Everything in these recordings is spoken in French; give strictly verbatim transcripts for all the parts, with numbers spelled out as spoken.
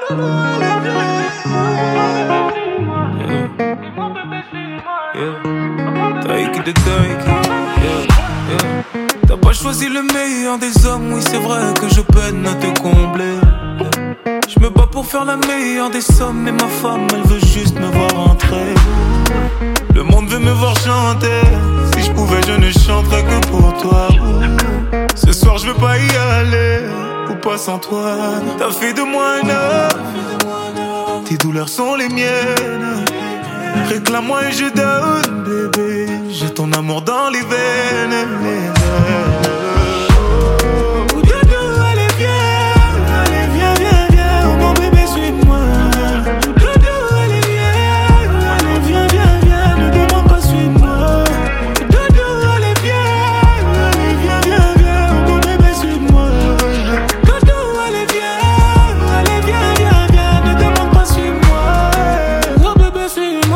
Taiki de Taiki, yeah, yeah. T'as pas choisi le meilleur des hommes, oui c'est vrai que je peine à te combler. Je me bats pour faire la meilleure des sommes, mais ma femme elle veut juste me voir entrer. Le monde veut me voir chanter, si je pouvais je ne chanterais que pour toi. Ce soir je veux pas y aller, ou pas sans toi. T'as fait de moi un homme, tes douleurs sont les miennes. Réclame-moi et je donne, bébé. J'ai ton amour dans les veines. Oh, Doudou, allez viens, allez viens, viens, viens. Oh mon bébé, suis-moi. Doudou, allez viens, allez viens, viens, viens. Ne demande pas, suis-moi. Doudou, allez viens, allez viens, viens, viens. Oh mon bébé, suis-moi. Doudou, allez viens, allez viens, viens, viens. Ne demande pas, suis-moi. Oh bébé, suis-moi.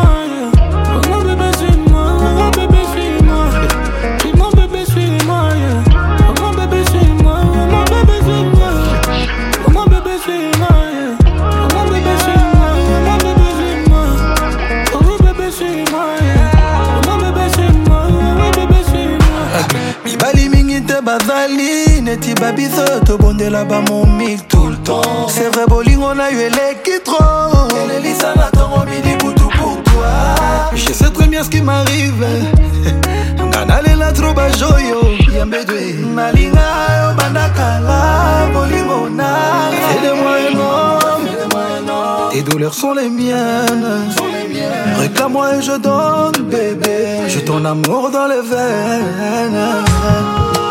Bazali, neti babizo, to bonde là-bas mon mille tout le temps. C'est vrai, bowling, on a eu l'électro. Et l'Elisa n'attend midi boutou pour toi. Je sais très bien ce qui m'arrive. Nganale la troba joyo. Yambedwe, Malinga, yo bandakala. Bowling, on a. Fais-le-moi un homme. Tes douleurs sont les miennes. Réclame-moi et je donne, bébé. J'ai ton amour dans les veines.